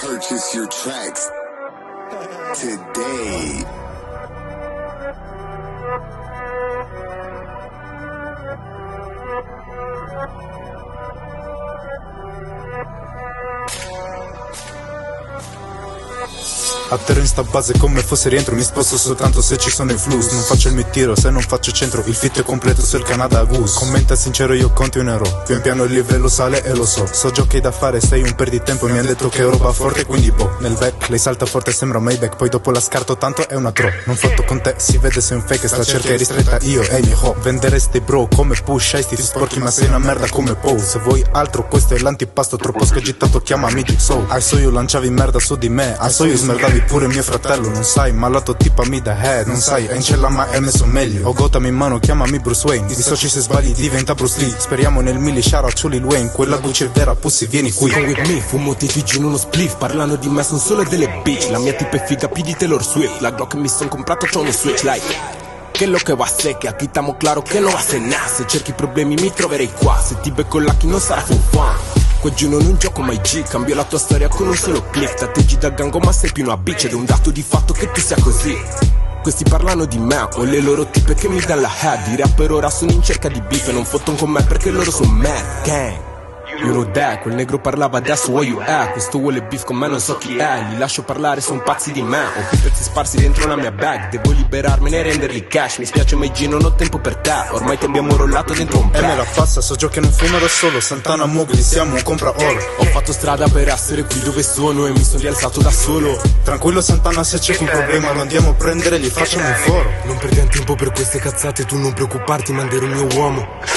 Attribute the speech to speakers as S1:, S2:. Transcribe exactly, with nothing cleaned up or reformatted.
S1: Purchase your tracks today.
S2: Atterro in sta base come fosse rientro. Mi sposto soltanto se ci sono i flus. Non faccio il mio tiro se non faccio centro. Il fit è completo sul Canada Goose. Commenta sincero, io conto un euro. Pian piano il livello sale e lo so. So giochi da fare, sei un perditempo. Mi han detto che è roba forte, quindi boh. Nel back lei salta forte, sembra Maybach. Poi dopo la scarto tanto, è una tro. Non fatto con te, si vede sei un fake. Sta cerca è ristretta io e i miei ho. Venderesti bro come push, hai sti sporchi ma sei una merda come Poe. Se vuoi altro questo è l'antipasto. Troppo scagitato, chiamami Jigsaw. I saw you lanciavi merda su di me. I saw you smerdavi pure mio fratello. Non sai, malato tipami da head. Non sai, è in cella ma è messo meglio. Ho Gotham in mano, chiamami Bruce Wayne. Mi soci se sbagli diventa Bruce Lee. Speriamo nel mili, shout out Lil Wayne. Quella Gucci è vera, pussy vieni qui.
S3: Come with me, fumo T T G in uno spliff. Parlano di me, son solo delle bitch. La mia tipa è figa, più di Taylor Swift. La Glock che mi son comprato c'ho uno switch like. Che lo che va a sé, che aquí estamos claro che lo va a senar. Se cerchi problemi mi troverei qua. Se ti becco Lucky non sarà fun fun. Qua giù non un gioco mai G. Cambio la tua storia con un solo click. Tatteggi da gango ma sei più una bitch. Ed è un dato di fatto che tu sia così. Questi parlano di me, o le loro tipe che mi danno la head. I rapper ora sono in cerca di beef e non fotton con me perché loro sono mad gang. You know that, quel negro parlava that's what you are. Questo vuole beef con me, non so chi è. Li lascio parlare, son pazzi di me. Ho più pezzi sparsi dentro la mia bag. Devo liberarmene e renderli cash. Mi spiace ma G, non ho tempo per te. Ormai ti abbiamo rollato dentro un
S2: E me la passa, so giochi non fumo da solo. Santana Mowgli, siamo un compra oro.
S3: Ho fatto strada per essere qui dove sono e mi sono rialzato da solo.
S2: Tranquillo Santana, se c'è un problema lo andiamo a prendere e gli facciamo un foro.
S3: Non perdiamo tempo per queste cazzate, tu non preoccuparti, manderò il mio uomo.